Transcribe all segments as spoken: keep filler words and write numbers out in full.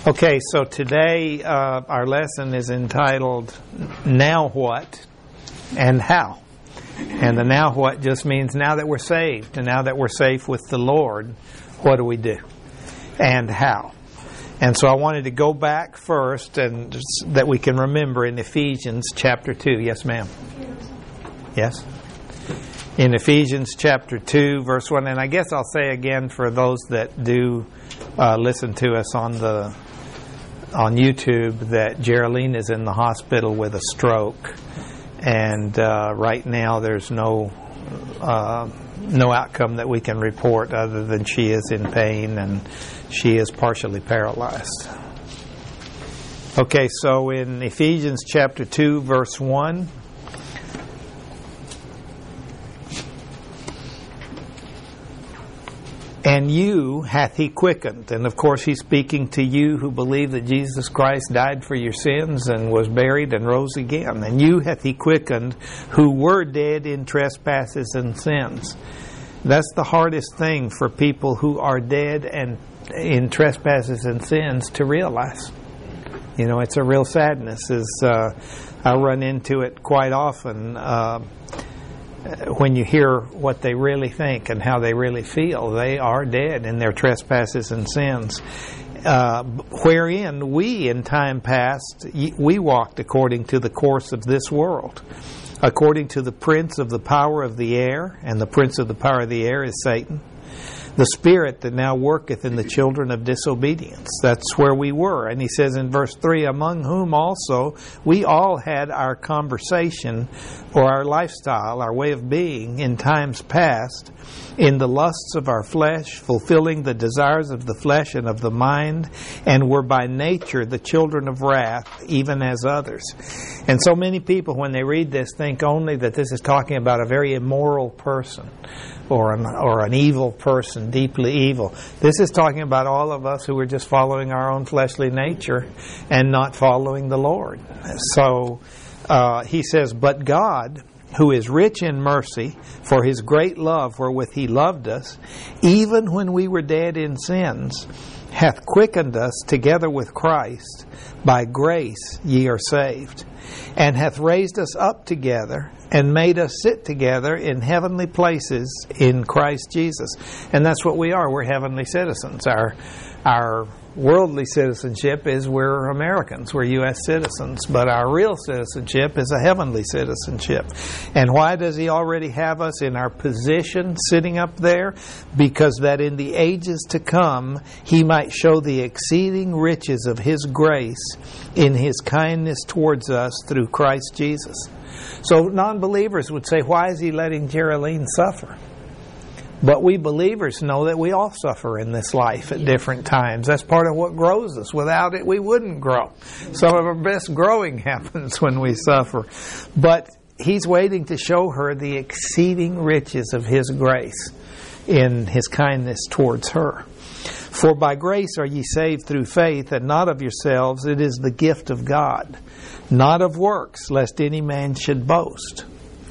Okay, so today uh, our lesson is entitled Now What and How. And the now what just means now that we're saved and now that we're safe with the Lord, what do we do? And how? And so I wanted to go back first and that we can remember in Ephesians chapter two. Yes, ma'am? Yes? In Ephesians chapter two, verse one. And I guess I'll say again for those that do uh, listen to us on the on YouTube that Geraldine is in the hospital with a stroke. And uh, right now there's no uh, no outcome that we can report other than she is in pain and she is partially paralyzed. Okay, so in Ephesians chapter two, verse one, and you hath he quickened. And of course he's speaking to you who believe that Jesus Christ died for your sins and was buried and rose again. And you hath he quickened who were dead in trespasses and sins. That's the hardest thing for people who are dead and in trespasses and sins to realize. You know, it's a real sadness. Is uh, I run into it quite often. Uh, when you hear what they really think and how they really feel, they are dead in their trespasses and sins. Uh, wherein we in time past, we walked according to the course of this world, according to the prince of the power of the air, and the prince of the power of the air is Satan, the spirit that now worketh in the children of disobedience. That's where we were. And he says in verse three, among whom also we all had our conversation or our lifestyle, our way of being in times past, in the lusts of our flesh, fulfilling the desires of the flesh and of the mind, and were by nature the children of wrath, even as others. And so many people, when they read this, think only that this is talking about a very immoral person or an, or an evil person, deeply evil. This is talking about all of us who are just following our own fleshly nature and not following the Lord. So uh, he says, but God, who is rich in mercy, for his great love wherewith he loved us, even when we were dead in sins, hath quickened us together with Christ. By grace ye are saved, and hath raised us up together, and made us sit together in heavenly places in Christ Jesus. And that's what we are. We're heavenly citizens. Our our worldly citizenship is we're Americans. We're U S citizens. But our real citizenship is a heavenly citizenship. And why does he already have us in our position sitting up there? Because that in the ages to come, he might show the exceeding riches of his grace in his kindness towards us through Christ Jesus. So non-believers would say, why is he letting Geraldine suffer? But we believers know that we all suffer in this life at different times. That's part of what grows us. Without it, we wouldn't grow. Some of our best growing happens when we suffer. But he's waiting to show her the exceeding riches of his grace in his kindness towards her. For by grace are ye saved through faith, and not of yourselves. It is the gift of God, not of works, lest any man should boast.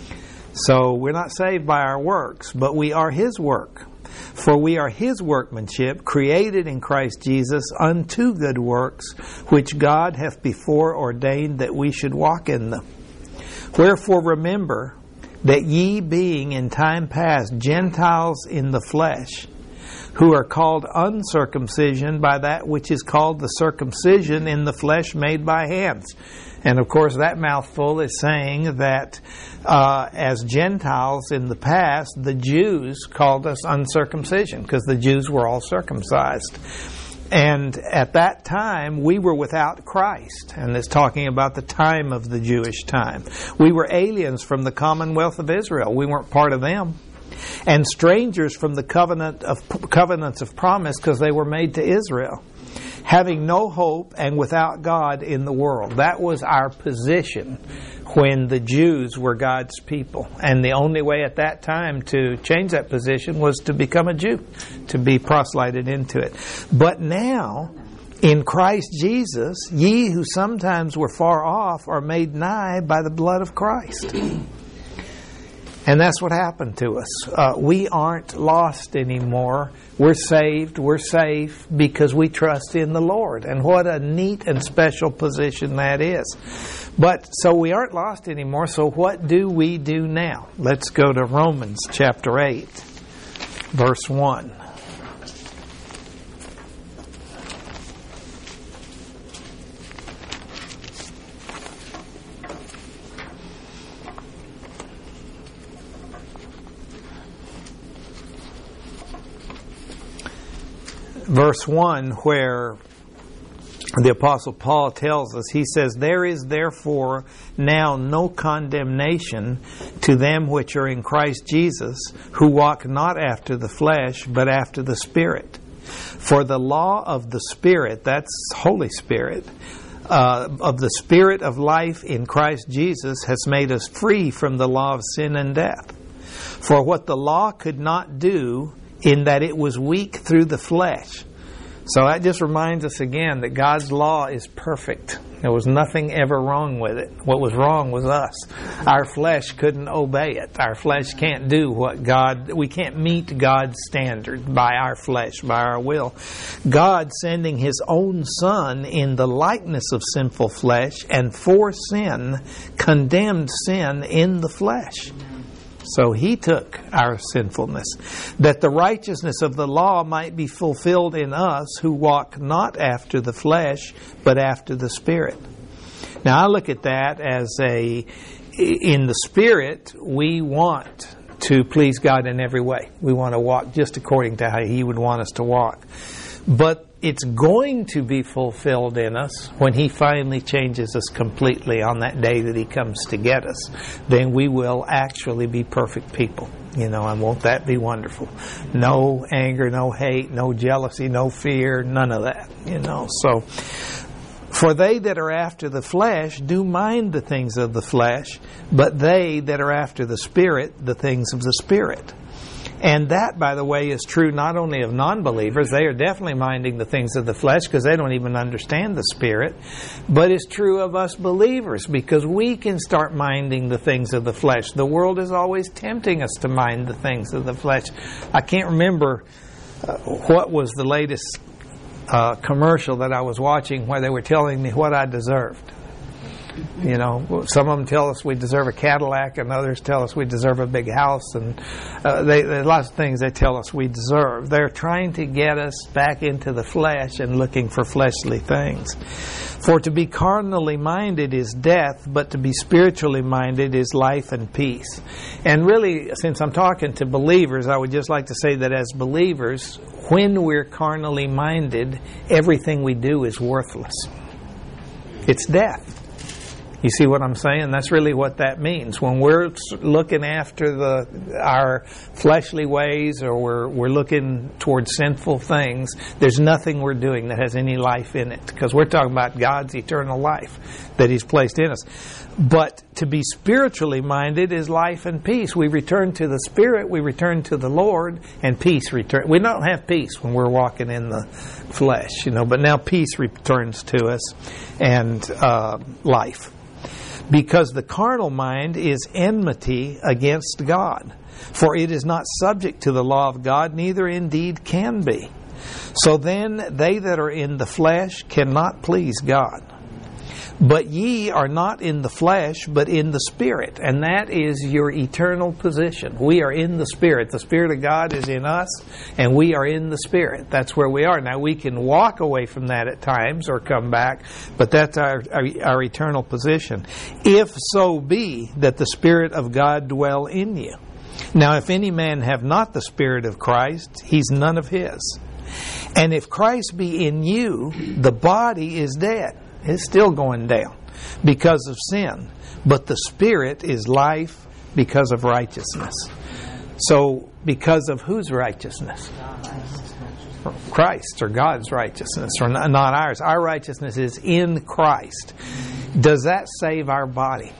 So we're not saved by our works, but we are his work. For we are his workmanship, created in Christ Jesus unto good works, which God hath before ordained that we should walk in them. Wherefore remember that ye being in time past Gentiles in the flesh, who are called uncircumcision by that which is called the circumcision in the flesh made by hands. And of course that mouthful is saying that uh, as Gentiles in the past, the Jews called us uncircumcision because the Jews were all circumcised. And at that time, we were without Christ. And it's talking about the time of the Jewish time. We were aliens from the commonwealth of Israel. We weren't part of them. And strangers from the covenant of covenants of promise because they were made to Israel, having no hope and without God in the world. That was our position when the Jews were God's people. And the only way at that time to change that position was to become a Jew, to be proselyted into it. But now, in Christ Jesus, ye who sometimes were far off are made nigh by the blood of Christ. And that's what happened to us. Uh, we aren't lost anymore. We're saved, we're safe because we trust in the Lord. And what a neat and special position that is. But so we aren't lost anymore, so what do we do now? Let's go to Romans chapter eight, verse one. Verse one, where the Apostle Paul tells us, he says, "There is therefore now no condemnation to them which are in Christ Jesus, who walk not after the flesh, but after the Spirit. For the law of the Spirit," that's Holy Spirit, uh, "of the Spirit of life in Christ Jesus has made us free from the law of sin and death. For what the law could not do, in that it was weak through the flesh." So that just reminds us again that God's law is perfect. There was nothing ever wrong with it. What was wrong was us. Our flesh couldn't obey it. Our flesh can't do what God, we can't meet God's standard by our flesh, by our will. God sending His own Son in the likeness of sinful flesh, and for sin, condemned sin in the flesh. So He took our sinfulness, that the righteousness of the law might be fulfilled in us who walk not after the flesh, but after the Spirit. Now I look at that as a, in the Spirit, we want to please God in every way. We want to walk just according to how He would want us to walk. But it's going to be fulfilled in us when He finally changes us completely on that day that He comes to get us. Then we will actually be perfect people. You know, and won't that be wonderful? No anger, no hate, no jealousy, no fear, none of that. You know, so for they that are after the flesh do mind the things of the flesh, but they that are after the Spirit, the things of the Spirit. And that, by the way, is true not only of non-believers. They are definitely minding the things of the flesh because they don't even understand the Spirit. But it's true of us believers because we can start minding the things of the flesh. The world is always tempting us to mind the things of the flesh. I can't remember uh, what was the latest uh, commercial that I was watching where they were telling me what I deserved. You know, some of them tell us we deserve a Cadillac, and others tell us we deserve a big house, and uh, they, there's lots of things they tell us we deserve. They're trying to get us back into the flesh and looking for fleshly things. For to be carnally minded is death, but to be spiritually minded is life and peace. And really, since I'm talking to believers, I would just like to say that as believers, when we're carnally minded, everything we do is worthless. It's death. You see what I'm saying? That's really what that means. When we're looking after the our fleshly ways, or we're we're looking towards sinful things, there's nothing we're doing that has any life in it, because we're talking about God's eternal life that He's placed in us. But to be spiritually minded is life and peace. We return to the Spirit, we return to the Lord, and peace return. We don't have peace when we're walking in the flesh, you know, but now peace returns to us, and uh, life. Because the carnal mind is enmity against God. For it is not subject to the law of God, neither indeed can be. So then they that are in the flesh cannot please God. But ye are not in the flesh, but in the Spirit. And that is your eternal position. We are in the Spirit. The Spirit of God is in us, and we are in the Spirit. That's where we are. Now, we can walk away from that at times or come back, but that's our, our, our eternal position. If so be that the Spirit of God dwell in you. Now, if any man have not the Spirit of Christ, he's none of His. And if Christ be in you, the body is dead. It's still going down because of sin. But the Spirit is life because of righteousness. So, because of whose righteousness? Christ, or God's righteousness, or not ours. Our righteousness is in Christ. Does that save our body?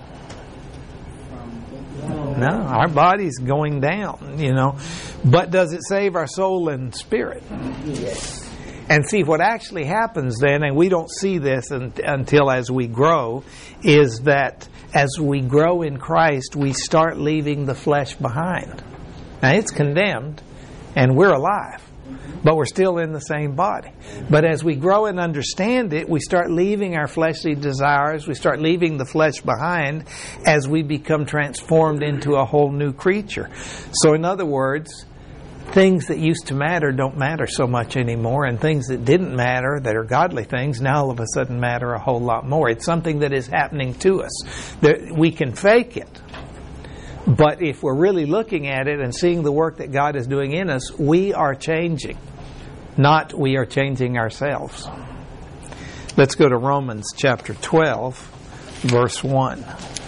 No, our body's going down, you know. But does it save our soul and spirit? Yes. And see, what actually happens then, and we don't see this un- until as we grow, is that as we grow in Christ, we start leaving the flesh behind. Now, it's condemned, and we're alive, but we're still in the same body. But as we grow and understand it, we start leaving our fleshly desires, we start leaving the flesh behind as we become transformed into a whole new creature. So in other words, things that used to matter don't matter so much anymore, and things that didn't matter, that are godly things, now all of a sudden matter a whole lot more. It's something that is happening to us. We can fake it, but if we're really looking at it and seeing the work that God is doing in us, we are changing, not we are changing ourselves. Let's go to Romans chapter twelve, verse one.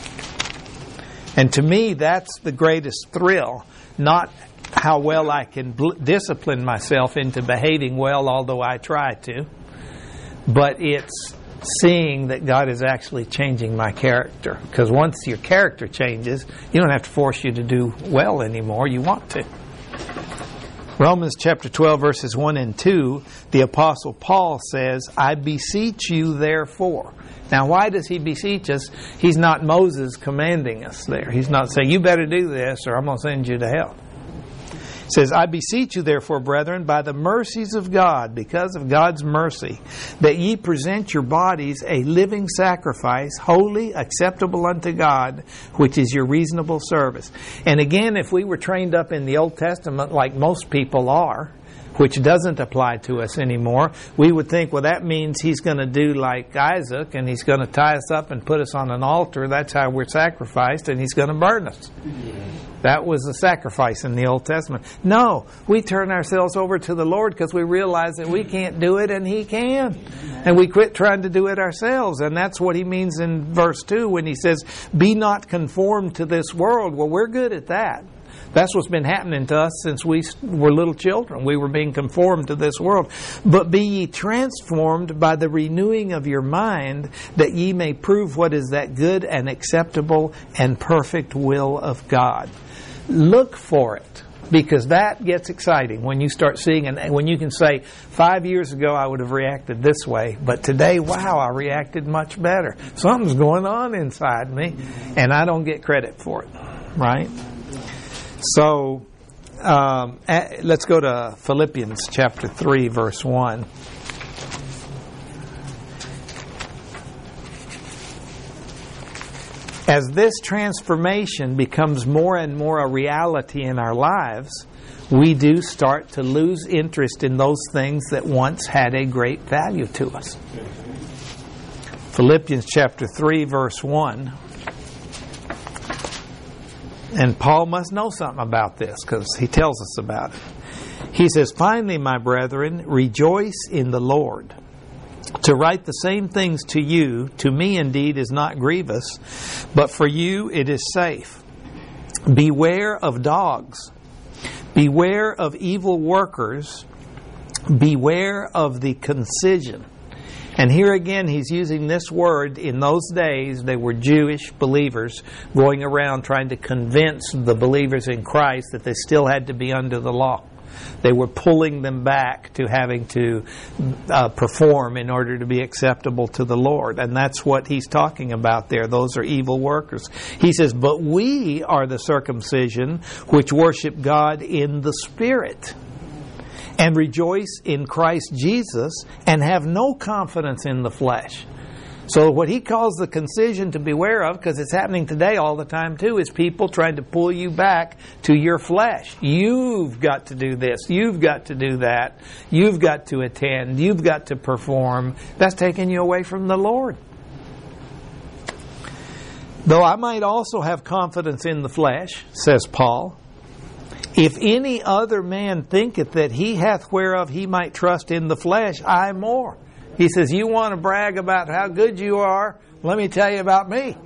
And to me, that's the greatest thrill, not how well I can bl- discipline myself into behaving well, although I try to, but it's seeing that God is actually changing my character. Because once your character changes, you don't have to force you to do well anymore. You want to. Romans chapter twelve, verses one and two, the Apostle Paul says, I beseech you therefore. Now, why does he beseech us? He's not Moses commanding us there. He's not saying, you better do this or I'm going to send you to hell. It says, I beseech you therefore, brethren, by the mercies of God, because of God's mercy, that ye present your bodies a living sacrifice, holy, acceptable unto God, which is your reasonable service. And again, if we were trained up in the Old Testament like most people are, which doesn't apply to us anymore, we would think, well, that means he's going to do like Isaac, and he's going to tie us up and put us on an altar. That's how we're sacrificed, and he's going to burn us. That was a sacrifice in the Old Testament. No, we turn ourselves over to the Lord because we realize that we can't do it and He can. And we quit trying to do it ourselves. And that's what He means in verse two when He says, be not conformed to this world. Well, we're good at that. That's what's been happening to us since we were little children. We were being conformed to this world. But be ye transformed by the renewing of your mind, that ye may prove what is that good and acceptable and perfect will of God. Look for it, because that gets exciting when you start seeing, and when you can say, five years ago I would have reacted this way, but today, wow, I reacted much better. Something's going on inside me, and I don't get credit for it, right? So, um, let's go to Philippians chapter three, verse one. As this transformation becomes more and more a reality in our lives, we do start to lose interest in those things that once had a great value to us. Philippians chapter three, verse one. And Paul must know something about this because he tells us about it. He says, finally, my brethren, rejoice in the Lord. To write the same things to you, to me indeed is not grievous, but for you it is safe. Beware of dogs. Beware of evil workers. Beware of the concision. And here again, he's using this word. In those days, they were Jewish believers going around trying to convince the believers in Christ that they still had to be under the law. They were pulling them back to having to uh, perform in order to be acceptable to the Lord. And that's what he's talking about there. Those are evil workers. He says, but we are the circumcision which worship God in the Spirit, and rejoice in Christ Jesus, and have no confidence in the flesh. So what he calls the concision to beware of, because it's happening today all the time too, is people trying to pull you back to your flesh. You've got to do this. You've got to do that. You've got to attend. You've got to perform. That's taking you away from the Lord. Though I might also have confidence in the flesh, says Paul, if any other man thinketh that he hath whereof he might trust in the flesh, I more. He says, you want to brag about how good you are? Let me tell you about me.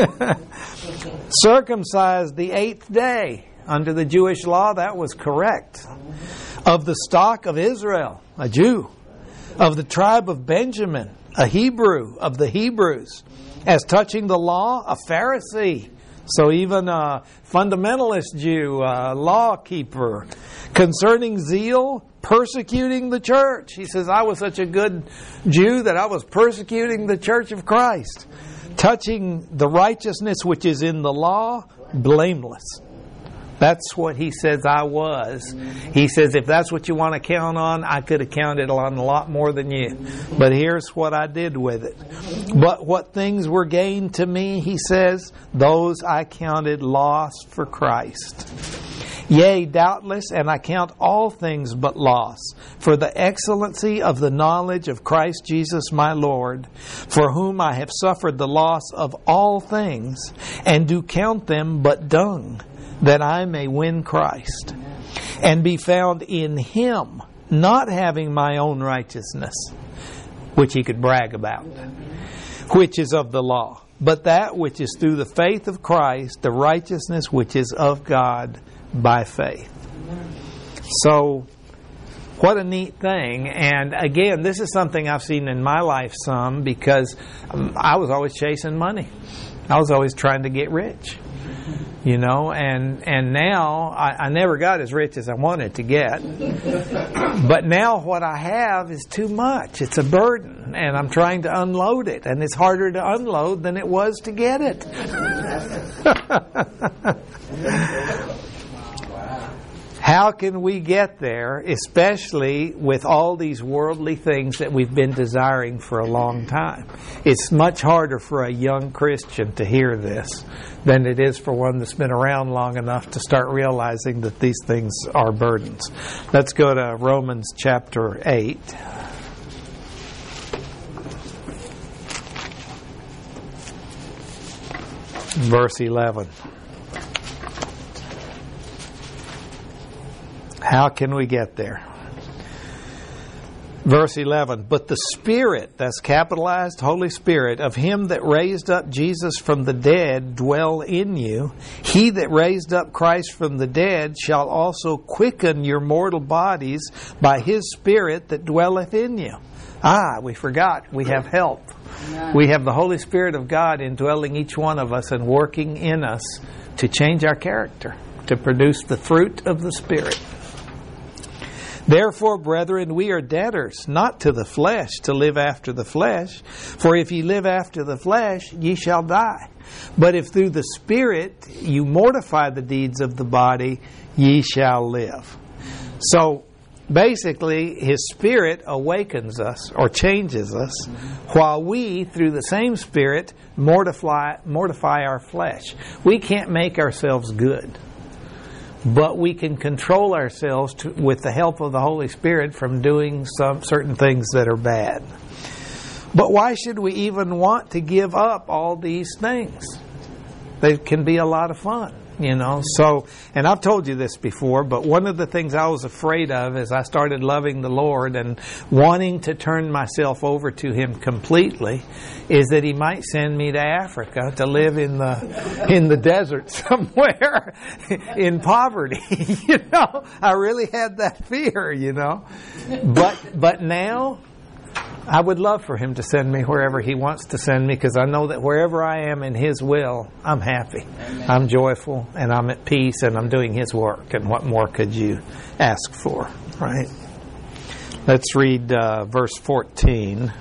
Circumcised the eighth day. Under the Jewish law, that was correct. Of the stock of Israel, a Jew. Of the tribe of Benjamin, a Hebrew of the Hebrews. As touching the law, a Pharisee. So even a fundamentalist Jew, a law keeper. Concerning zeal, persecuting the church. He says, I was such a good Jew that I was persecuting the church of Christ. Touching the righteousness which is in the law, blameless. That's what he says I was. He says, if that's what you want to count on, I could have counted on a lot more than you. But here's what I did with it. But what things were gained to me, he says, those I counted loss for Christ. Yea, doubtless, and I count all things but loss, for the excellency of the knowledge of Christ Jesus my Lord, for whom I have suffered the loss of all things, and do count them but dung, that I may win Christ, and be found in Him, not having my own righteousness, which he could brag about, which is of the law, but that which is through the faith of Christ, the righteousness which is of God by faith. So, what a neat thing. And again, this is something I've seen in my life some, because um, I was always chasing money. I was always trying to get rich. You know, and and now I, I never got as rich as I wanted to get. But now what I have is too much. It's a burden, and I'm trying to unload it, and it's harder to unload than it was to get it. How can we get there, especially with all these worldly things that we've been desiring for a long time? It's much harder for a young Christian to hear this than it is for one that's been around long enough to start realizing that these things are burdens. Let's go to Romans chapter eight. Verse eleven. How can we get there? Verse eleven, but the Spirit, that's capitalized, Holy Spirit, of Him that raised up Jesus from the dead dwell in you. He that raised up Christ from the dead shall also quicken your mortal bodies by His Spirit that dwelleth in you. Ah, we forgot. We have help. We have the Holy Spirit of God indwelling each one of us and working in us to change our character, to produce the fruit of the Spirit. Therefore, brethren, we are debtors, not to the flesh, to live after the flesh. For if ye live after the flesh, ye shall die. But if through the Spirit you mortify the deeds of the body, ye shall live. So, basically, His Spirit awakens us or changes us, while we, through the same Spirit, mortify, mortify our flesh. We can't make ourselves good. But we can control ourselves to, with the help of the Holy Spirit from doing some certain things that are bad. But why should we even want to give up all these things? They can be a lot of fun, you know. So, and I've told you this before, but one of the things I was afraid of as I started loving the Lord and wanting to turn myself over to Him completely is that He might send me to Africa to live in the in the desert somewhere in poverty. You know, I really had that fear, you know. But but now I would love for Him to send me wherever He wants to send me, because I know that wherever I am in His will, I'm happy. Amen. I'm joyful, and I'm at peace, and I'm doing His work. And what more could you ask for, right? Let's read uh, verse fourteen.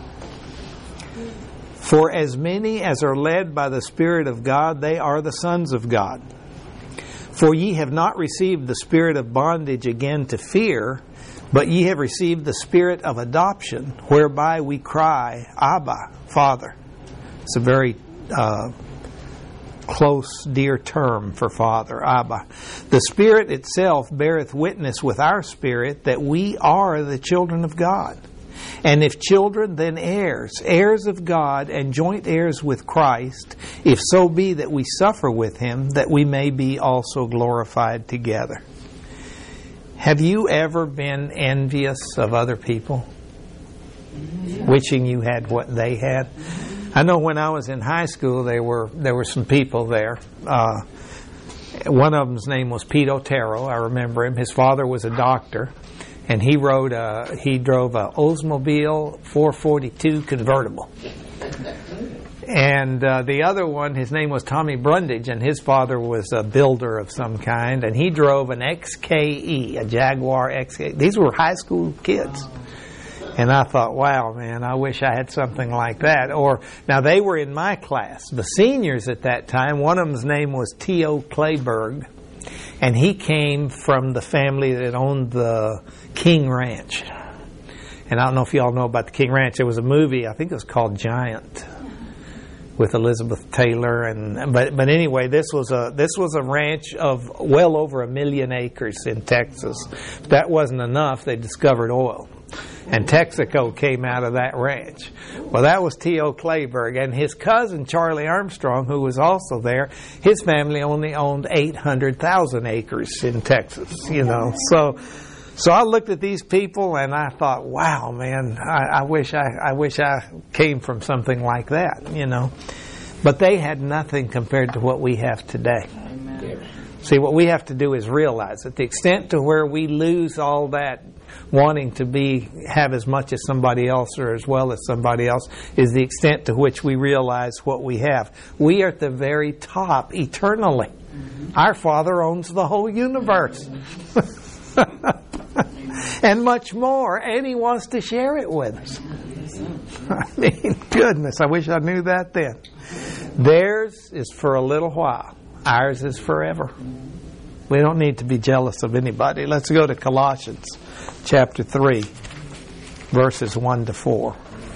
For as many as are led by the Spirit of God, they are the sons of God. For ye have not received the spirit of bondage again to fear, but ye have received the Spirit of adoption, whereby we cry, Abba, Father. It's a very uh, close, dear term for Father, Abba. The Spirit itself beareth witness with our spirit that we are the children of God. And if children, then heirs, heirs of God, and joint heirs with Christ, if so be that we suffer with Him, that we may be also glorified together. Have you ever been envious of other people? Wishing you had what they had? I know when I was in high school, there were there were some people there. Uh, one of them's name was Pete Otero. I remember him. His father was a doctor, and he rode a, he drove a Oldsmobile four forty-two convertible. And uh, the other one, his name was Tommy Brundage, and his father was a builder of some kind, and he drove an X K E, a Jaguar X K E. These were high school kids. And I thought, wow, man, I wish I had something like that. Or, now they were in my class. The seniors at that time, one of them's name was T O Clayberg, and he came from the family that owned the King Ranch. And I don't know if you all know about the King Ranch. There was a movie, I think it was called Giant, with Elizabeth Taylor, and but but anyway, this was a this was a ranch of well over a million acres in Texas. If that wasn't enough, they discovered oil, and Texaco came out of that ranch. Well, that was T O Clayberg, and his cousin Charlie Armstrong, who was also there. His family only owned eight hundred thousand acres in Texas. You know, so. So I looked at these people and I thought, wow, man, I, I wish I, I wish I came from something like that, you know. But they had nothing compared to what we have today. Amen. See, what we have to do is realize that the extent to where we lose all that wanting to be have as much as somebody else or as well as somebody else is the extent to which we realize what we have. We are at the very top eternally. Mm-hmm. Our Father owns the whole universe. And much more, and He wants to share it with us. I mean, goodness, I wish I knew that then. Theirs is for a little while. Ours is forever. We don't need to be jealous of anybody. Let's go to Colossians chapter three, verses one to four.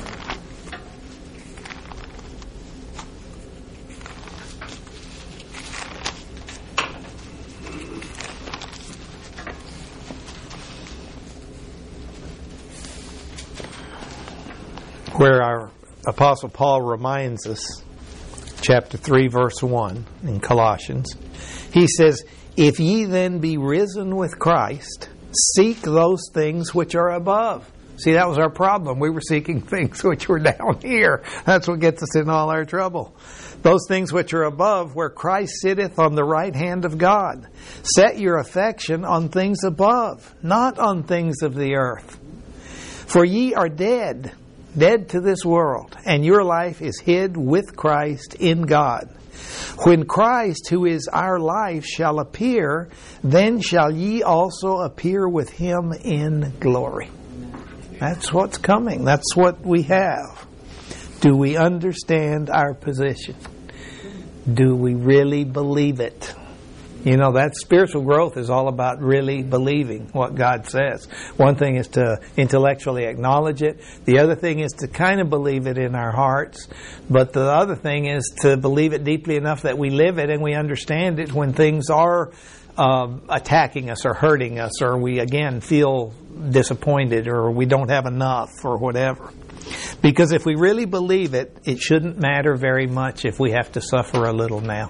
Where our Apostle Paul reminds us, chapter three, verse one in Colossians, he says, "If ye then be risen with Christ, seek those things which are above." See, that was our problem. We were seeking things which were down here. That's what gets us in all our trouble. Those things which are above, where Christ sitteth on the right hand of God. Set your affection on things above, not on things of the earth. For ye are dead, dead to this world, and your life is hid with Christ in God. When Christ, who is our life, shall appear, then shall ye also appear with Him in glory. That's what's coming. That's what we have. Do we understand our position? Do we really believe it? You know, that spiritual growth is all about really believing what God says. One thing is to intellectually acknowledge it. The other thing is to kind of believe it in our hearts. But the other thing is to believe it deeply enough that we live it and we understand it when things are um, attacking us or hurting us, or we, again, feel disappointed or we don't have enough or whatever. Because if we really believe it, it shouldn't matter very much if we have to suffer a little now,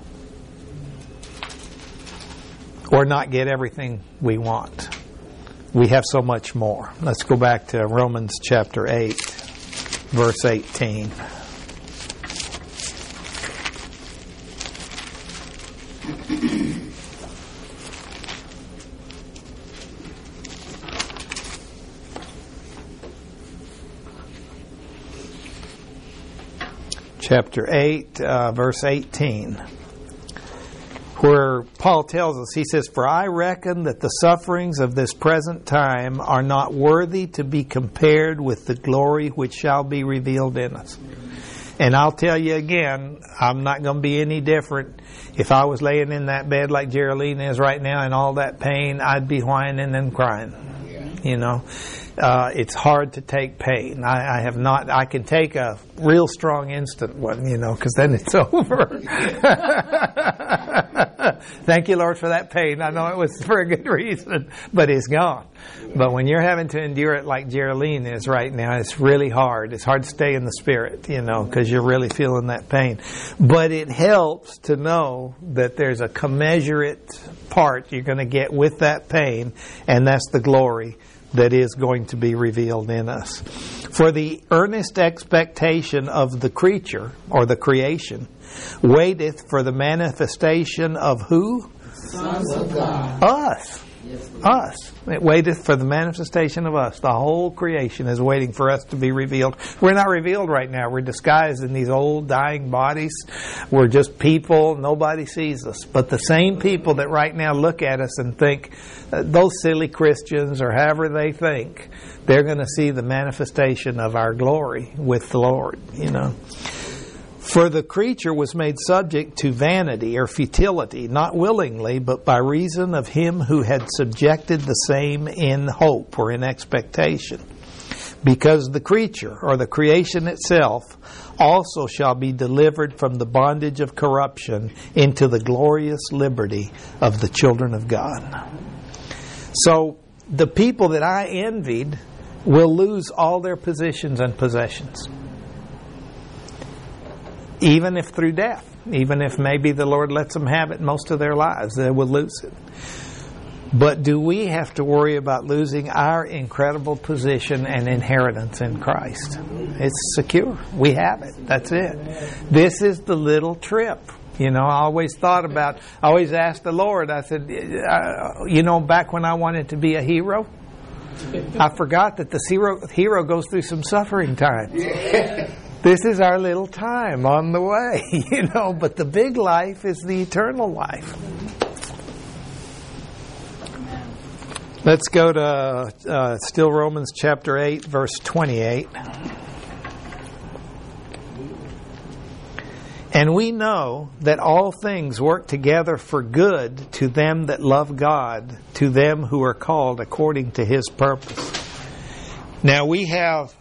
or not get everything we want. We have so much more. Let's go back to Romans chapter eight, verse eighteen. Chapter eight, uh, verse eighteen. Where Paul tells us, he says, "For I reckon that the sufferings of this present time are not worthy to be compared with the glory which shall be revealed in us." And I'll tell you again, I'm not going to be any different. If I was laying in that bed like Geraldine is right now in all that pain, I'd be whining and crying. You know, uh, it's hard to take pain. I, I have not. I can take a real strong instant one, you know, because then it's over. Thank you, Lord, for that pain. I know it was for a good reason, but it's gone. But when you're having to endure it like Geraldine is right now, it's really hard. It's hard to stay in the spirit, you know, because you're really feeling that pain. But it helps to know that there's a commensurate part you're going to get with that pain, and that's the glory that is going to be revealed in us. For the earnest expectation of the creature, or the creation, waiteth for the manifestation of who? Sons of God. Us. Us. It waiteth for the manifestation of us. The whole creation is waiting for us to be revealed. We're not revealed right now. We're disguised in these old dying bodies. We're just people. Nobody sees us. But the same people that right now look at us and think, uh, those silly Christians, or however they think, they're going to see the manifestation of our glory with the Lord, you know. For the creature was made subject to vanity or futility, not willingly, but by reason of him who had subjected the same in hope or in expectation. Because the creature, or the creation itself, also shall be delivered from the bondage of corruption into the glorious liberty of the children of God. So, the people that I envied will lose all their positions and possessions. Even if through death. Even if maybe the Lord lets them have it most of their lives, they will lose it. But do we have to worry about losing our incredible position and inheritance in Christ? It's secure. We have it. That's it. This is the little trip. You know, I always thought about, I always asked the Lord, I said, uh, you know, back when I wanted to be a hero, I forgot that the hero, hero goes through some suffering times. This is our little time on the way, you know, but the big life is the eternal life. Let's go to uh, still Romans chapter eight, verse twenty-eight. And we know that all things work together for good to them that love God, to them who are called according to His purpose. Now we have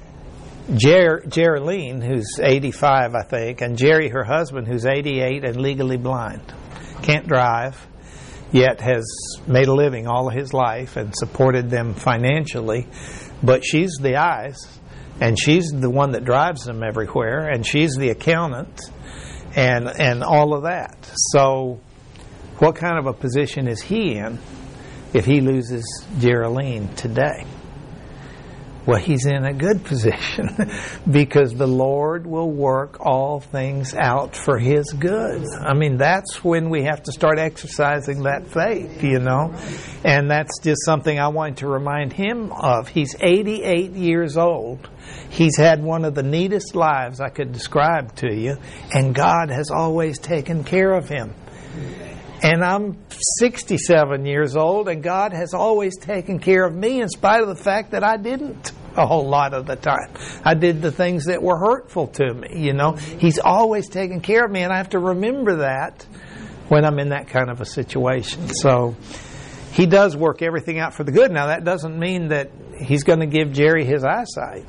Jer- Geraldine, who's eighty-five, I think, and Jerry, her husband, who's eighty-eight and legally blind. Can't drive, yet has made a living all of his life and supported them financially. But she's the eyes, and she's the one that drives them everywhere, and she's the accountant, and and all of that. So what kind of a position is he in if he loses Geraldine today? Well, he's in a good position because the Lord will work all things out for His good. I mean, that's when we have to start exercising that faith, you know. And that's just something I want to remind him of. He's eighty-eight years old. He's had one of the neatest lives I could describe to you. And God has always taken care of him. And I'm sixty-seven years old, and God has always taken care of me in spite of the fact that I didn't a whole lot of the time. I did the things that were hurtful to me, you know. He's always taken care of me, and I have to remember that when I'm in that kind of a situation. So He does work everything out for the good. Now, that doesn't mean that He's going to give Jerry his eyesight.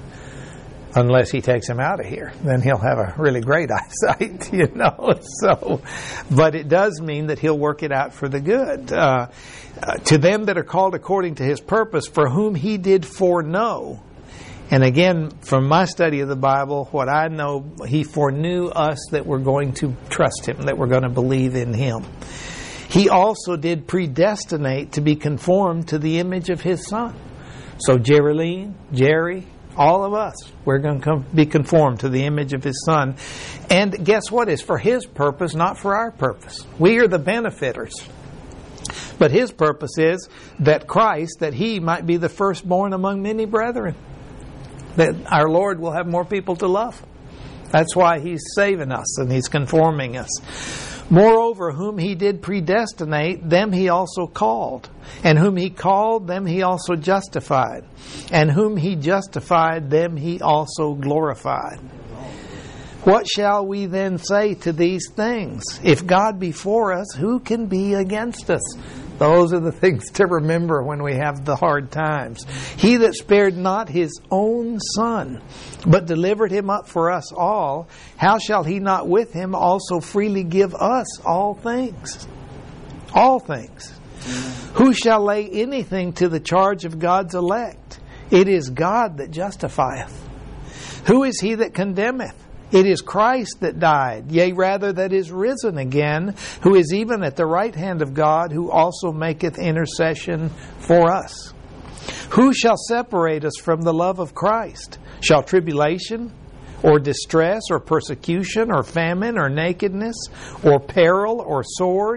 Unless He takes him out of here, then he'll have a really great eyesight, you know. So, but it does mean that He'll work it out for the good. Uh, uh, to them that are called according to His purpose, for whom He did foreknow. And again, from my study of the Bible, what I know, He foreknew us that we're going to trust Him, that we're going to believe in Him. He also did predestinate to be conformed to the image of His Son. So Geraldine, Jerry, all of us, we're going to come be conformed to the image of His Son. And guess what? It's for His purpose, not for our purpose. We are the benefiters. But His purpose is that Christ, that He might be the firstborn among many brethren. That our Lord will have more people to love. That's why He's saving us and He's conforming us. Moreover, whom He did predestinate, them He also called. And whom He called, them He also justified. And whom He justified, them He also glorified. What shall we then say to these things? If God be for us, who can be against us? Those are the things to remember when we have the hard times. He that spared not His own Son, but delivered Him up for us all, how shall He not with Him also freely give us all things? All things. Who shall lay anything to the charge of God's elect? It is God that justifieth. Who is he that condemneth? It is Christ that died, yea, rather that is risen again, who is even at the right hand of God, who also maketh intercession for us. Who shall separate us from the love of Christ? Shall tribulation, or distress, or persecution, or famine, or nakedness, or peril, or sword?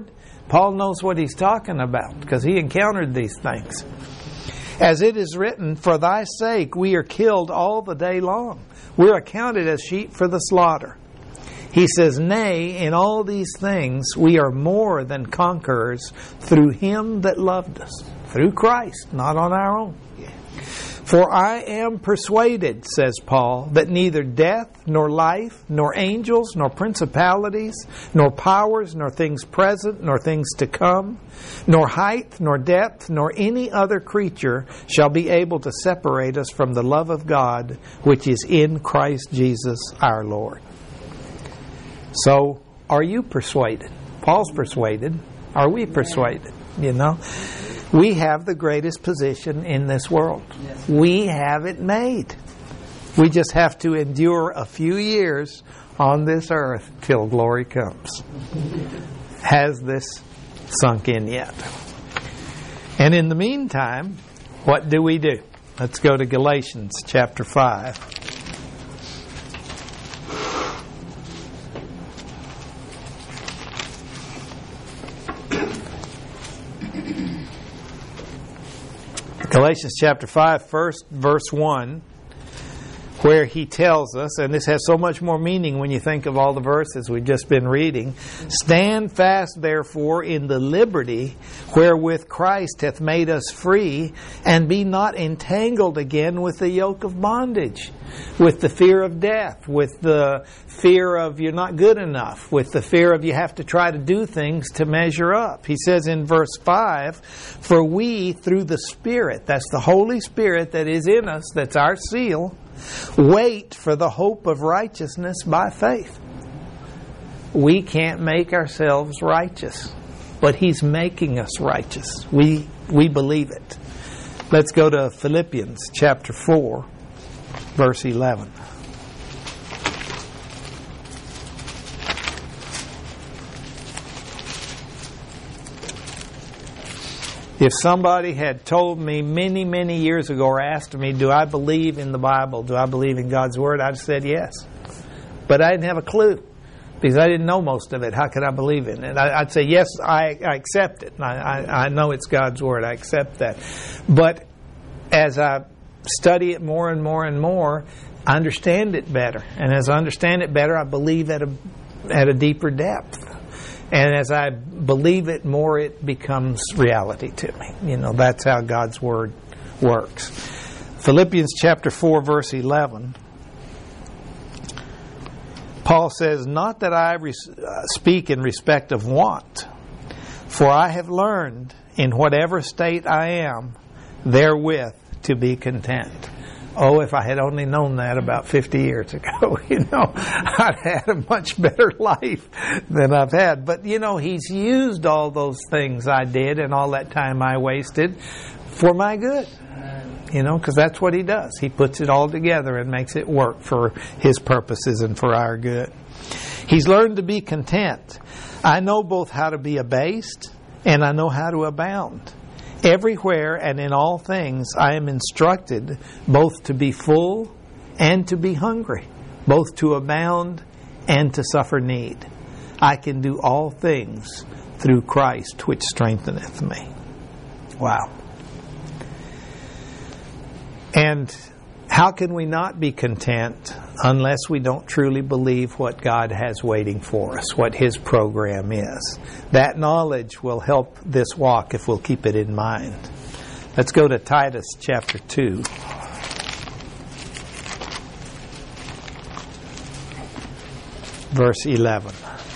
Paul knows what he's talking about because he encountered these things. As it is written, for thy sake we are killed all the day long. We're accounted as sheep for the slaughter. He says, nay, in all these things we are more than conquerors through him that loved us. Through Christ, not on our own. For I am persuaded, says Paul, that neither death, nor life, nor angels, nor principalities, nor powers, nor things present, nor things to come, nor height, nor depth, nor any other creature shall be able to separate us from the love of God, which is in Christ Jesus our Lord. So, are you persuaded? Paul's persuaded. Are we persuaded? You know? We have the greatest position in this world. Yes. We have it made. We just have to endure a few years on this earth till glory comes. Has this sunk in yet? And in the meantime, what do we do? Let's go to Galatians chapter five. Galatians chapter five, first verse one, where he tells us, and this has so much more meaning when you think of all the verses we've just been reading, stand fast therefore in the liberty wherewith Christ hath made us free, and be not entangled again with the yoke of bondage, with the fear of death, with the fear of you're not good enough, with the fear of you have to try to do things to measure up. He says in verse five, for we through the Spirit, that's the Holy Spirit that is in us, that's our seal, wait for the hope of righteousness by faith. We can't make ourselves righteous, but He's making us righteous. We we believe it. Let's go to Philippians chapter four, verse eleven. If somebody had told me many, many years ago or asked me, do I believe in the Bible? Do I believe in God's Word? I'd have said yes. But I didn't have a clue because I didn't know most of it. How could I believe in it? I'd say, yes, I, I accept it. I, I, I know it's God's Word. I accept that. But as I study it more and more and more, I understand it better. And as I understand it better, I believe at a, at a deeper depth. And as I believe it more, it becomes reality to me. You know, that's how God's Word works. Philippians chapter four, verse eleven. Paul says, not that I res- uh, speak in respect of want, for I have learned in whatever state I am, therewith to be content. Oh, if I had only known that about fifty years ago, you know, I'd had a much better life than I've had. But, you know, He's used all those things I did and all that time I wasted for my good. You know, because that's what He does. He puts it all together and makes it work for His purposes and for our good. He's learned to be content. I know both how to be abased and I know how to abound. Everywhere and in all things I am instructed both to be full and to be hungry, both to abound and to suffer need. I can do all things through Christ which strengtheneth me. Wow. And how can we not be content unless we don't truly believe what God has waiting for us, what His program is? That knowledge will help this walk if we'll keep it in mind. Let's go to Titus chapter two. Verse eleven.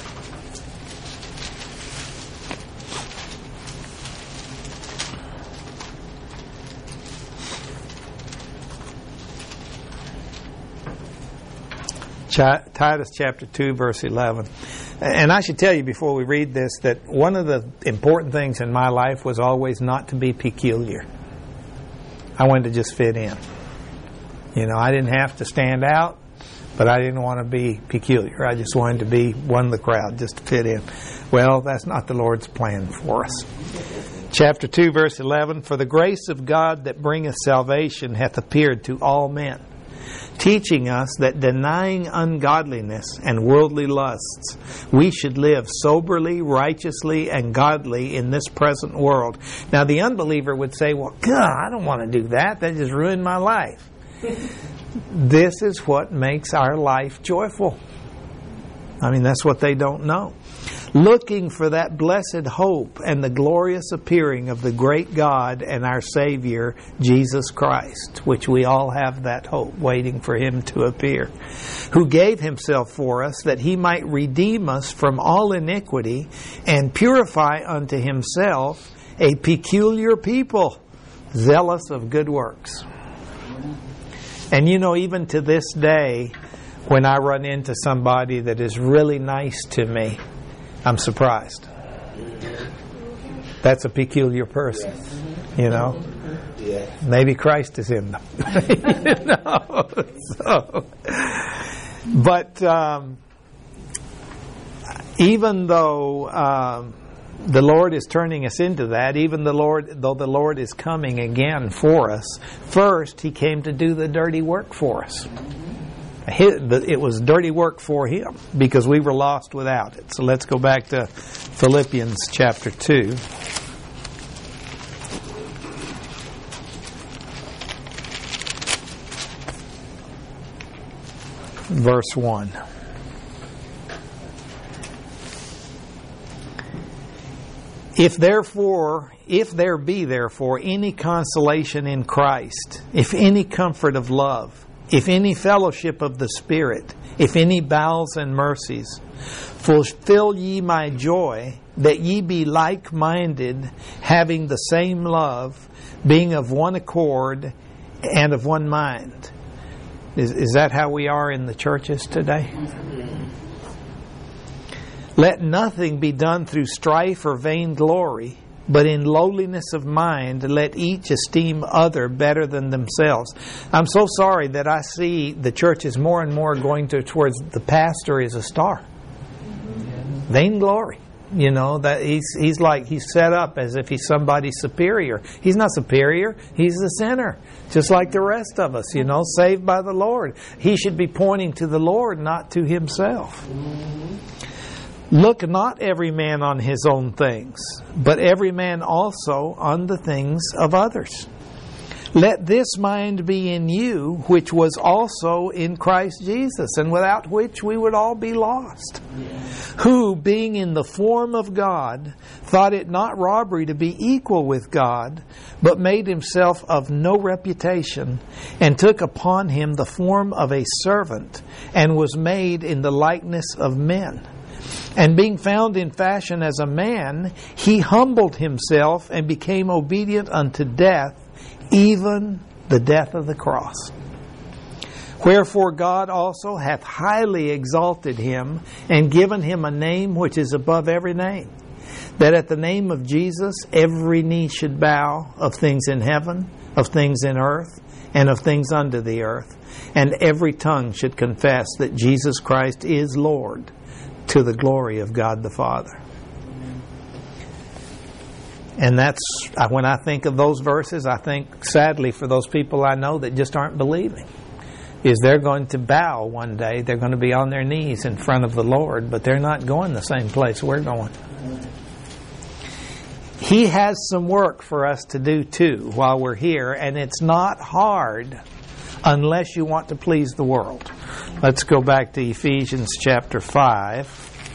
Titus chapter two, verse eleven. And I should tell you before we read this that one of the important things in my life was always not to be peculiar. I wanted to just fit in. You know, I didn't have to stand out, but I didn't want to be peculiar. I just wanted to be one of the crowd, just to fit in. Well, that's not the Lord's plan for us. Chapter two, verse eleven. For the grace of God that bringeth salvation hath appeared to all men, teaching us that denying ungodliness and worldly lusts, we should live soberly, righteously, and godly in this present world. Now, the unbeliever would say, well, God, I don't want to do that. That just ruined my life. This is what makes our life joyful. I mean, that's what they don't know. Looking for that blessed hope and the glorious appearing of the great God and our Savior, Jesus Christ, which we all have that hope, waiting for Him to appear, who gave Himself for us that He might redeem us from all iniquity and purify unto Himself a peculiar people, zealous of good works. And you know, even to this day, when I run into somebody that is really nice to me, I'm surprised. That's a peculiar person, you know. Maybe Christ is in them. No. So, but um, even though um, the Lord is turning us into that, even the Lord, though the Lord is coming again for us, first He came to do the dirty work for us. It was dirty work for Him because we were lost without it. So let's go back to Philippians chapter two. Verse one. If therefore, if there be therefore any consolation in Christ, if any comfort of love, if any fellowship of the Spirit, if any bowels and mercies, fulfill ye my joy, that ye be like-minded, having the same love, being of one accord and of one mind. Is, is that how we are in the churches today? Let nothing be done through strife or vainglory, but in lowliness of mind, let each esteem other better than themselves. I'm so sorry that I see the churches more and more going to, towards the pastor is a star. Vainglory. You know, that he's he's like he's set up as if he's somebody superior. He's not superior. He's a sinner, just like the rest of us, you know, saved by the Lord. He should be pointing to the Lord, not to himself. Look not every man on his own things, but every man also on the things of others. Let this mind be in you, which was also in Christ Jesus, and without which we would all be lost. Yeah. Who, being in the form of God, thought it not robbery to be equal with God, but made himself of no reputation, and took upon him the form of a servant, and was made in the likeness of men. And being found in fashion as a man, he humbled himself and became obedient unto death, even the death of the cross. Wherefore God also hath highly exalted him, and given him a name which is above every name, that at the name of Jesus every knee should bow, of things in heaven, of things in earth, and of things under the earth, and every tongue should confess that Jesus Christ is Lord, to the glory of God the Father. And that's, when I think of those verses, I think, sadly, for those people I know that just aren't believing, is they're going to bow one day. They're going to be on their knees in front of the Lord, but they're not going the same place we're going. He has some work for us to do too while we're here, and it's not hard unless you want to please the world. Let's go back to Ephesians chapter five.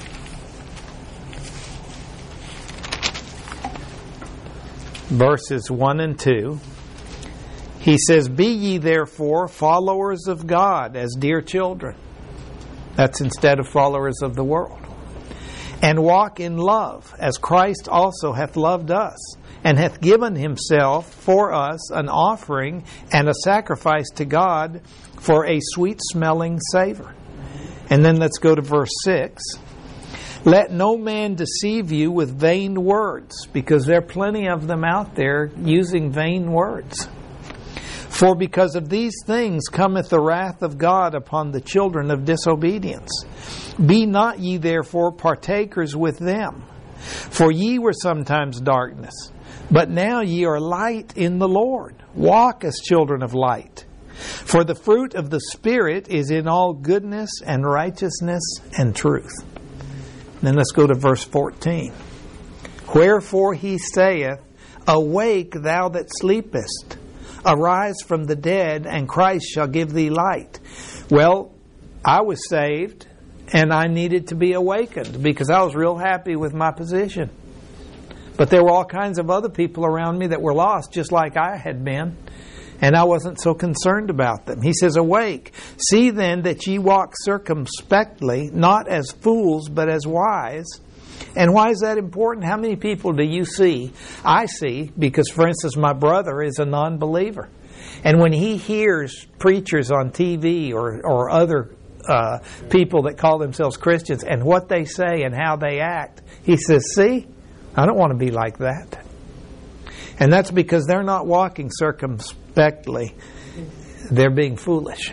Verses one and two. He says, Be ye therefore followers of God as dear children. That's instead of followers of the world. And walk in love, as Christ also hath loved us, and hath given himself for us an offering and a sacrifice to God for a sweet-smelling savor. And then let's go to verse six. Let no man deceive you with vain words, because there are plenty of them out there using vain words. For because of these things cometh the wrath of God upon the children of disobedience. Be not ye therefore partakers with them. For ye were sometimes darkness, but now ye are light in the Lord. Walk as children of light. For the fruit of the Spirit is in all goodness and righteousness and truth. Then let's go to verse fourteen. Wherefore he saith, Awake, thou that sleepest. Arise from the dead, and Christ shall give thee light. Well, I was saved, and I needed to be awakened because I was real happy with my position. But there were all kinds of other people around me that were lost, just like I had been, and I wasn't so concerned about them. He says, Awake, see then that ye walk circumspectly, not as fools, but as wise. And why is that important? How many people do you see? I see, because, for instance, my brother is a non-believer. And when he hears preachers on T V or, or other uh, people that call themselves Christians and what they say and how they act, he says, see, I don't want to be like that. And that's because they're not walking circumspectly. They're being foolish.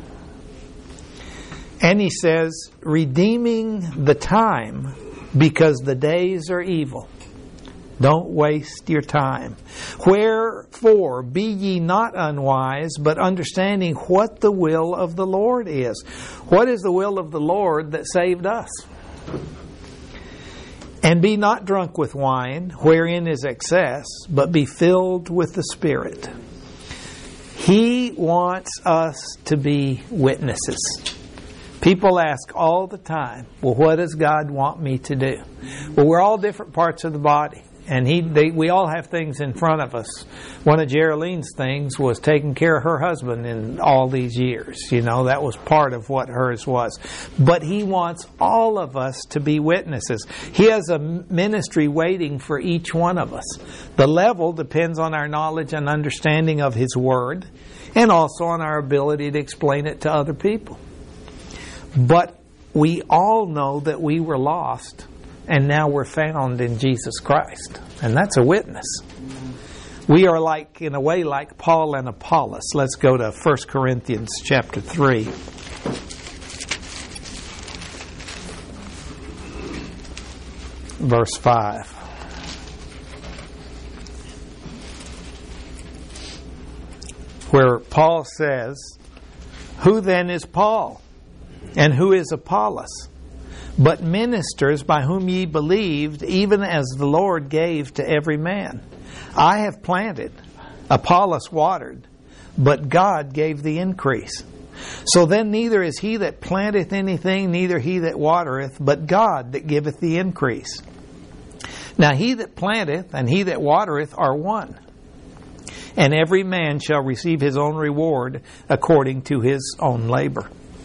And he says, redeeming the time, because the days are evil. Don't waste your time. Wherefore, be ye not unwise, but understanding what the will of the Lord is. What is the will of the Lord that saved us? And be not drunk with wine, wherein is excess, but be filled with the Spirit. He wants us to be witnesses. People ask all the time, well, what does God want me to do? Well, we're all different parts of the body. And he, they, we all have things in front of us. One of Geraldine's things was taking care of her husband in all these years. You know, that was part of what hers was. But he wants all of us to be witnesses. He has a ministry waiting for each one of us. The level depends on our knowledge and understanding of His Word, and also on our ability to explain it to other people. But we all know that we were lost, and now we're found in Jesus Christ. And that's a witness. We are like, in a way, like Paul and Apollos. Let's go to First Corinthians chapter three. Verse five. Where Paul says, Who then is Paul? And who is Apollos? But ministers by whom ye believed, even as the Lord gave to every man. I have planted, Apollos watered, but God gave the increase. So then neither is he that planteth anything, neither he that watereth, but God that giveth the increase. Now he that planteth and he that watereth are one. And every man shall receive his own reward according to his own labor.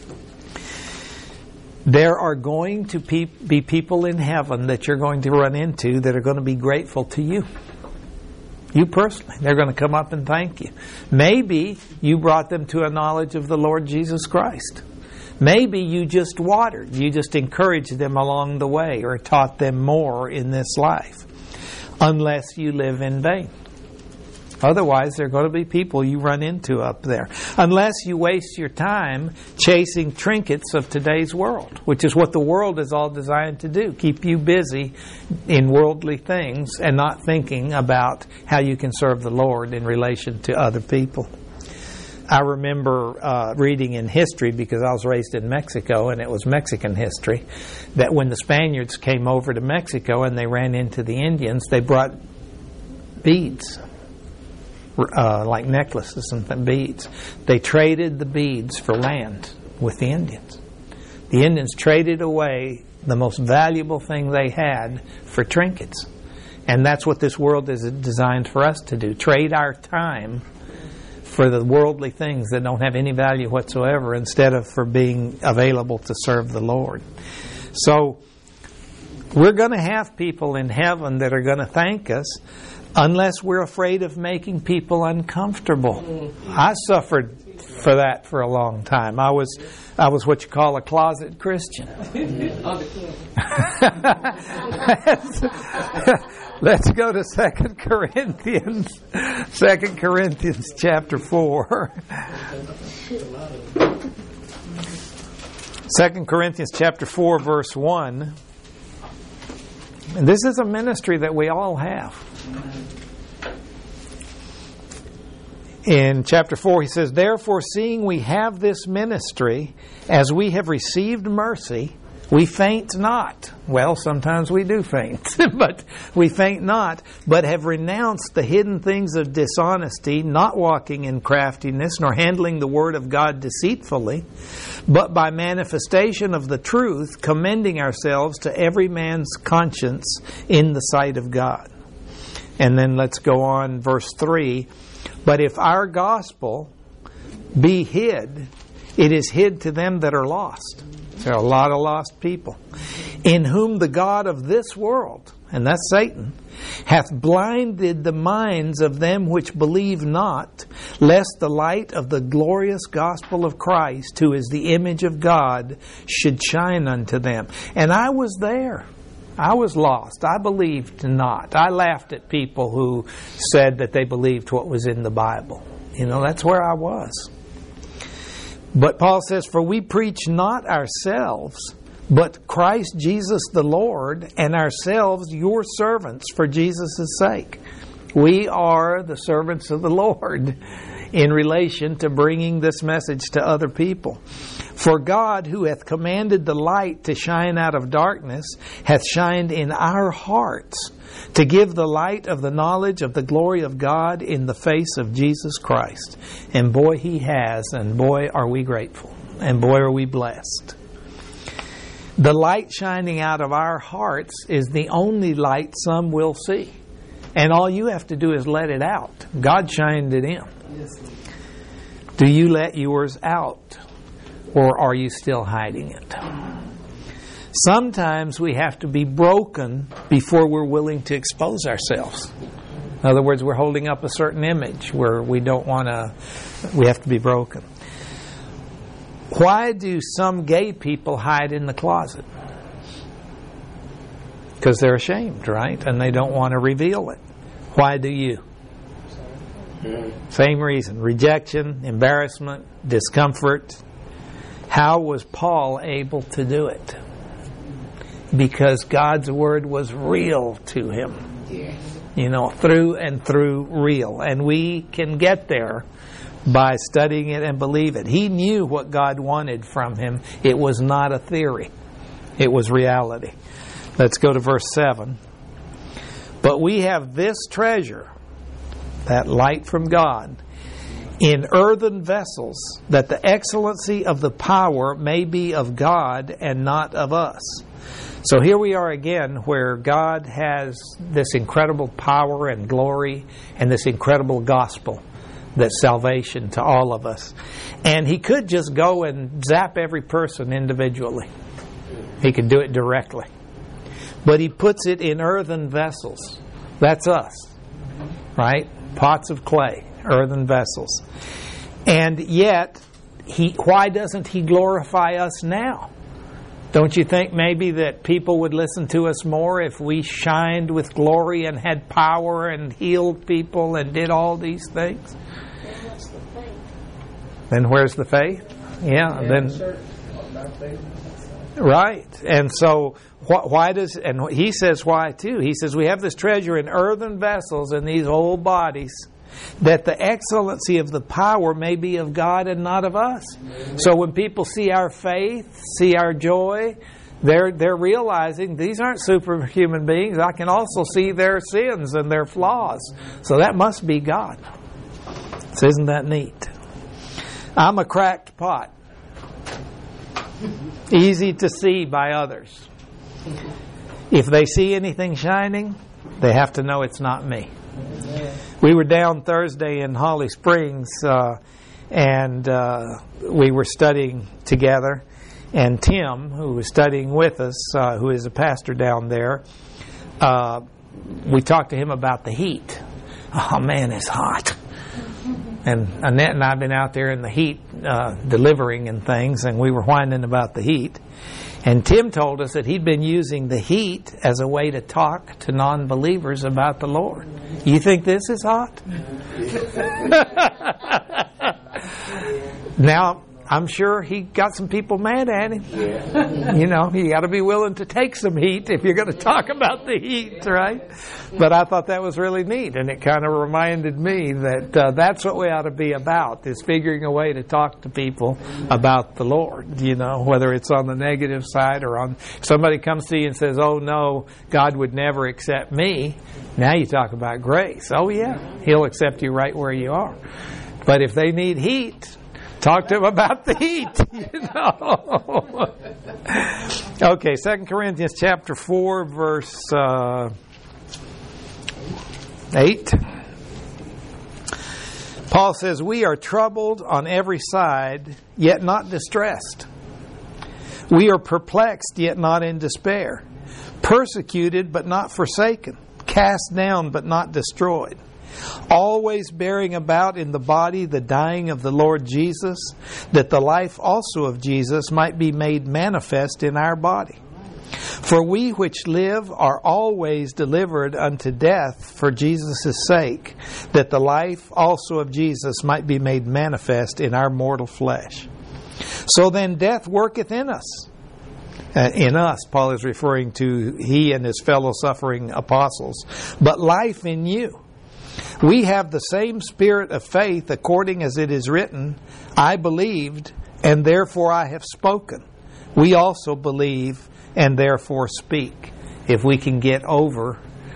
There are going to pe- be people in heaven that you're going to run into that are going to be grateful to you. You personally. They're going to come up and thank you. Maybe you brought them to a knowledge of the Lord Jesus Christ. Maybe you just watered. You just encouraged them along the way or taught them more in this life. Unless you live in vain. Otherwise, there are going to be people you run into up there. Unless you waste your time chasing trinkets of today's world, which is what the world is all designed to do. Keep you busy in worldly things and not thinking about how you can serve the Lord in relation to other people. I remember uh, reading in history, because I was raised in Mexico and it was Mexican history, that when the Spaniards came over to Mexico and they ran into the Indians, they brought beads. Uh, like necklaces and beads. They traded the beads for land with the Indians. The Indians traded away the most valuable thing they had for trinkets. And that's what this world is designed for us to do. Trade our time for the worldly things that don't have any value whatsoever, instead of for being available to serve the Lord. So we're going to have people in heaven that are going to thank us, unless we're afraid of making people uncomfortable. I suffered for that for a long time. I was I was what you call a closet Christian. let's, let's go to Second Corinthians. Second Corinthians chapter four. Second Corinthians chapter four, verse one. And this is a ministry that we all have. In chapter four, he says, "Therefore, seeing we have this ministry, as we have received mercy, we faint not." Well, sometimes we do faint, but we faint not, but have renounced the hidden things of dishonesty, not walking in craftiness, nor handling the word of God deceitfully, but by manifestation of the truth, commending ourselves to every man's conscience in the sight of God. And then let's go on, verse three. "But if our gospel be hid, it is hid to them that are lost." There are a lot of lost people. "In whom the God of this world," and that's Satan, "hath blinded the minds of them which believe not, lest the light of the glorious gospel of Christ, who is the image of God, should shine unto them." And I was there. I was lost. I believed not. I laughed at people who said that they believed what was in the Bible. You know, that's where I was. But Paul says, "For we preach not ourselves, but Christ Jesus the Lord, and ourselves your servants for Jesus' sake." We are the servants of the Lord in relation to bringing this message to other people. "For God, who hath commanded the light to shine out of darkness, hath shined in our hearts to give the light of the knowledge of the glory of God in the face of Jesus Christ." And boy, He has, and boy, are we grateful, and boy, are we blessed. The light shining out of our hearts is the only light some will see. And all you have to do is let it out. God shined it in. Do you let yours out? Or are you still hiding it? Sometimes we have to be broken before we're willing to expose ourselves. In other words, we're holding up a certain image where we don't want to, we have to be broken. Why do some gay people hide in the closet? Because they're ashamed, right? And they don't want to reveal it. Why do you? Same reason. Rejection, embarrassment, discomfort. How was Paul able to do it? Because God's Word was real to him. You know, through and through real. And we can get there by studying it and believe it. He knew what God wanted from him. It was not a theory. It was reality. Let's go to verse seven. "But we have this treasure," that light from God, "in earthen vessels, that the excellency of the power may be of God and not of us." So here we are again where God has this incredible power and glory and this incredible gospel that's salvation to all of us. And He could just go and zap every person individually. He could do it directly. But He puts it in earthen vessels. That's us, right? Pots of clay, earthen vessels. And yet, he, why doesn't He glorify us now? Don't you think maybe that people would listen to us more if we shined with glory and had power and healed people and did all these things? Then where's the faith? Yeah, then right. And so wh- why does, and he says why too. He says we have this treasure in earthen vessels in these old bodies, that the excellency of the power may be of God and not of us. So when people see our faith, see our joy, they're they're realizing these aren't superhuman beings. I can also see their sins and their flaws. So that must be God. So isn't that neat? I'm a cracked pot. Easy to see by others. If they see anything shining, they have to know it's not me. We were down Thursday in Holly Springs, uh, and uh, we were studying together. And Tim, who was studying with us, uh, who is a pastor down there, uh, we talked to him about the heat. Oh man, it's hot. And Annette and I have been out there in the heat uh, delivering and things, and we were whining about the heat. And Tim told us that he'd been using the heat as a way to talk to non-believers about the Lord. You think this is hot? Now, I'm sure he got some people mad at him. Yeah. You know, you got to be willing to take some heat if you're going to talk about the heat, right? But I thought that was really neat, and it kind of reminded me that uh, that's what we ought to be about, is figuring a way to talk to people about the Lord, you know, whether it's on the negative side or on, somebody comes to you and says, oh no, God would never accept me. Now you talk about grace. Oh yeah, He'll accept you right where you are. But if they need heat, talk to them about the heat, you know. Okay, Second Corinthians chapter four, verse uh, eight. Paul says, we are troubled on every side, yet not distressed. We are perplexed, yet not in despair. Persecuted, but not forsaken. Cast down, but not destroyed. Always bearing about in the body the dying of the Lord Jesus, that the life also of Jesus might be made manifest in our body. For we which live are always delivered unto death for Jesus' sake, that the life also of Jesus might be made manifest in our mortal flesh. So then death worketh in us. Uh, in us, Paul is referring to he and his fellow suffering apostles, but life in you. We have the same spirit of faith, according as it is written, I believed, and therefore I have spoken. We also believe, and therefore speak. If we can get over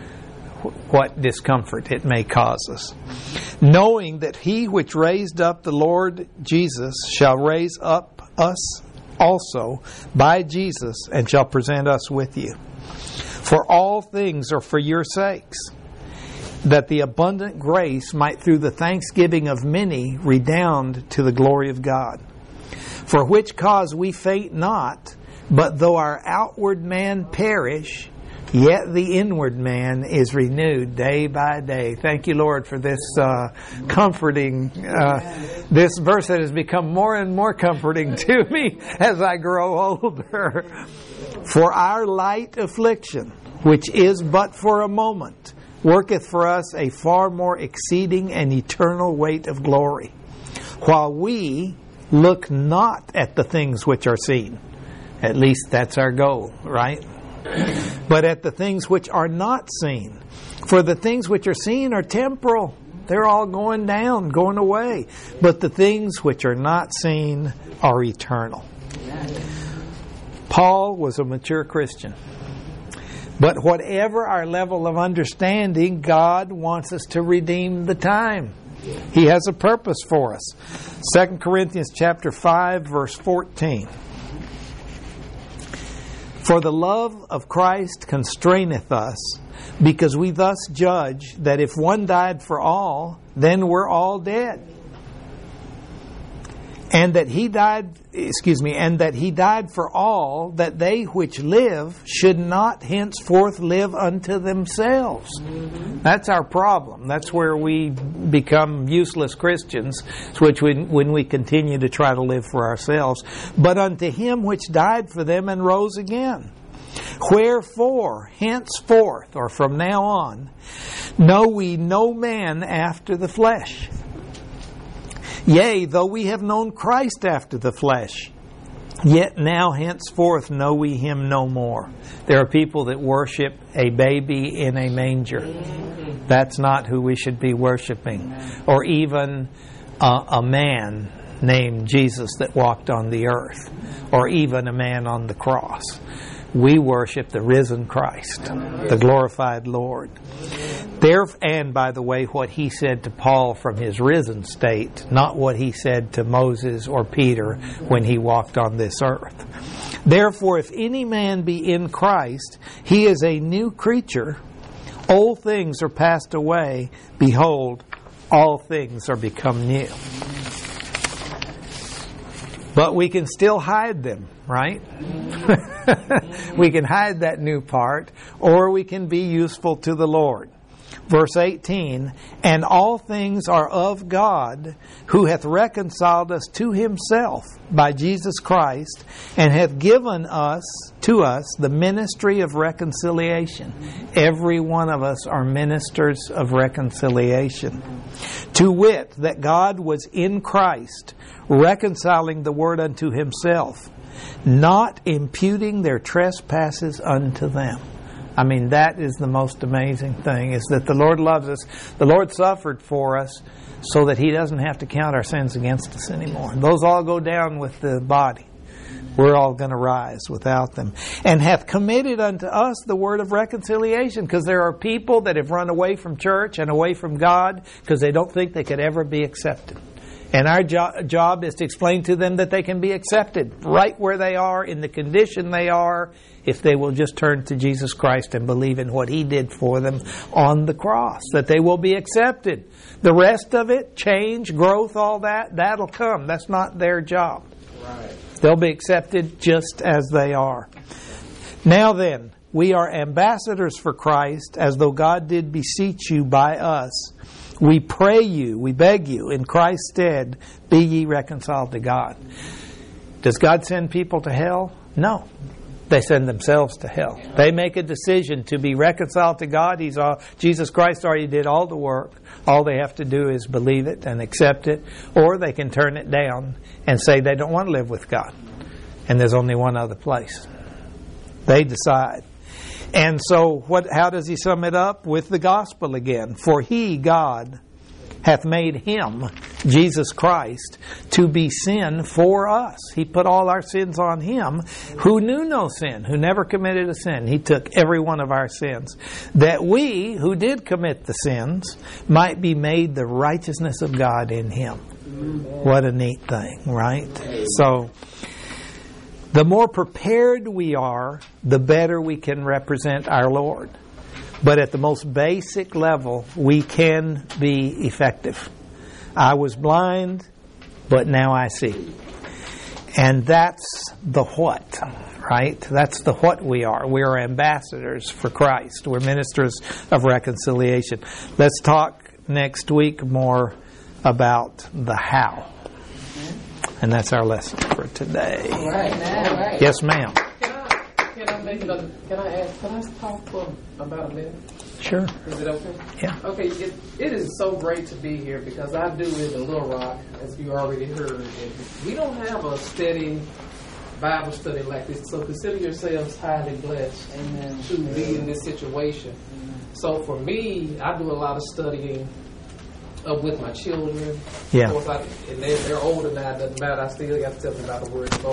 what discomfort it may cause us. Knowing that he which raised up the Lord Jesus shall raise up us also by Jesus, and shall present us with you. For all things are for your sakes, that the abundant grace might through the thanksgiving of many redound to the glory of God. For which cause we faint not, but though our outward man perish, yet the inward man is renewed day by day. Thank you, Lord, for this uh, comforting, uh, this verse that has become more and more comforting to me as I grow older. For our light affliction, which is but for a moment, worketh for us a far more exceeding and eternal weight of glory, while we look not at the things which are seen. At least that's our goal, right? But at the things which are not seen. For the things which are seen are temporal. They're all going down, going away. But the things which are not seen are eternal. Paul was a mature Christian. But whatever our level of understanding, God wants us to redeem the time. He has a purpose for us. Second Corinthians chapter five, verse fourteen. For the love of Christ constraineth us, because we thus judge that if one died for all, then we're all dead. And that he died, excuse me, and that he died for all, that they which live should not henceforth live unto themselves. Mm-hmm. That's our problem. That's where we become useless Christians, which when, when we continue to try to live for ourselves. But unto him which died for them and rose again. Wherefore, henceforth, or from now on, know we no man after the flesh. Yea, though we have known Christ after the flesh, yet now henceforth know we him no more. There are people that worship a baby in a manger. That's not who we should be worshiping. Or even uh, a man named Jesus that walked on the earth. Or even a man on the cross. We worship the risen Christ, the glorified Lord. There, and by the way, what he said to Paul from his risen state, not what he said to Moses or Peter when he walked on this earth. Therefore, if any man be in Christ, he is a new creature. Old things are passed away. Behold, all things are become new. But we can still hide them, right? We can hide that new part, or we can be useful to the Lord. Verse eighteen, and all things are of God, who hath reconciled us to himself by Jesus Christ, and hath given us to us the ministry of reconciliation. Every one of us are ministers of reconciliation. To wit, that God was in Christ, reconciling the world unto himself, not imputing their trespasses unto them. I mean, that is the most amazing thing, is that the Lord loves us. The Lord suffered for us so that he doesn't have to count our sins against us anymore. Those all go down with the body. We're all going to rise without them. And hath committed unto us the word of reconciliation, because there are people that have run away from church and away from God because they don't think they could ever be accepted. And our jo- job is to explain to them that they can be accepted right where they are, in the condition they are, if they will just turn to Jesus Christ and believe in what he did for them on the cross. That they will be accepted. The rest of it, change, growth, all that, that'll come. That's not their job. Right. They'll be accepted just as they are. Now then, we are ambassadors for Christ, as though God did beseech you by us. We pray you, we beg you, in Christ's stead, be ye reconciled to God. Does God send people to hell? No. They send themselves to hell. They make a decision to be reconciled to God. He's all, Jesus Christ already did all the work. All they have to do is believe it and accept it. Or they can turn it down and say they don't want to live with God. And there's only one other place. They decide. And so, what? How does he sum it up? With the gospel again. For he, God, hath made him, Jesus Christ, to be sin for us. He put all our sins on him, who knew no sin, who never committed a sin. He took every one of our sins. That we, who did commit the sins, might be made the righteousness of God in him. What a neat thing, right? So, the more prepared we are, the better we can represent our Lord. But at the most basic level, we can be effective. I was blind, but now I see. And that's the what, right? That's the what we are. We are ambassadors for Christ. We're ministers of reconciliation. Let's talk next week more about the how. And that's our lesson for today. All right, all right. Yes, ma'am. Can I, can I make another, can I ask, can I talk for about a minute? Sure. Is it okay? Yeah. Okay, it, it is so great to be here because I do live in Little Rock, as you already heard. And we don't have a steady Bible study like this, so consider yourselves highly blessed. Amen. To be in this situation. Amen. So for me, I do a lot of studying up with my children. Yeah. Of course, I, and they're, they're older now. It doesn't matter. I still got to tell them about the Word of God.